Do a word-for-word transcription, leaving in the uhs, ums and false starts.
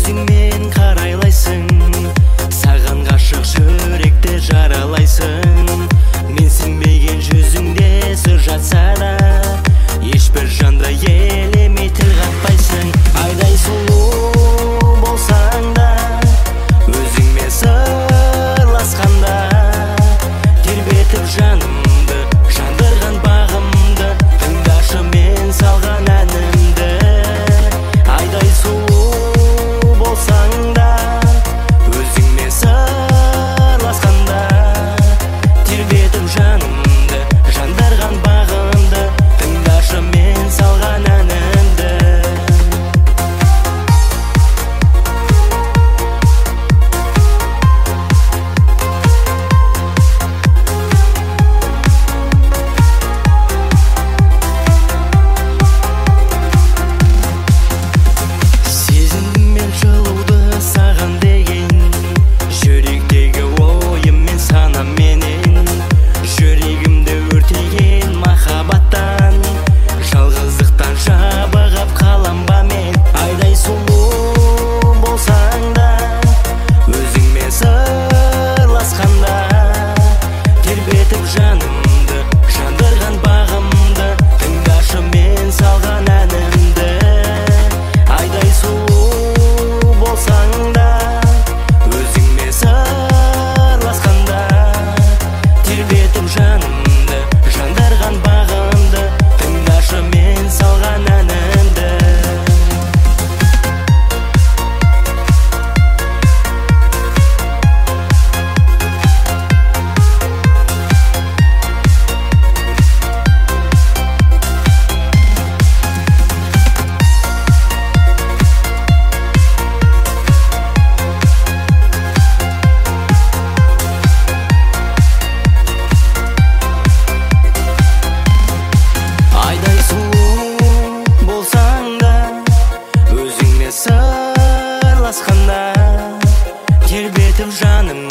көзіңмен қарайлайсың, саған ғашық жүректі жаралайсың. Мен сенбеген жүзіңде сыр жатса да, ешбір жанды елемей тіл қатпайсың. Айдай сұлу болсаң да, өзіңмен сырласқанда тербетіп жанымды, жандырған бағымды, тыңдашы мен салған әнімді. Айдай сұлу болсаң да, өзіңмен сырласқанда тербетіп жанымды, жандырған бағымды, тыңдашы мен салған әнімді. Сезіндім мен жылуды саған деген, жүректегі ойым мен санаменен. Жүрегімді өртеген махаббаттан, жалғыздықтан жабығып қалам ба мен. Айдай сұлу болсаң да, өзіңмен сырласқанда тербетіп жанымды, жандырған бағымды, тыңдашы мен салған әнімді. Айдай сұлу болсаң да, өзіңмен сырласқанда тербетіп жанымды, жандырған бағымды, тыңдашы мен салған әнімді. Айдай сұлу болсаң да, өзіңмен сырласқанда тербетіп жаным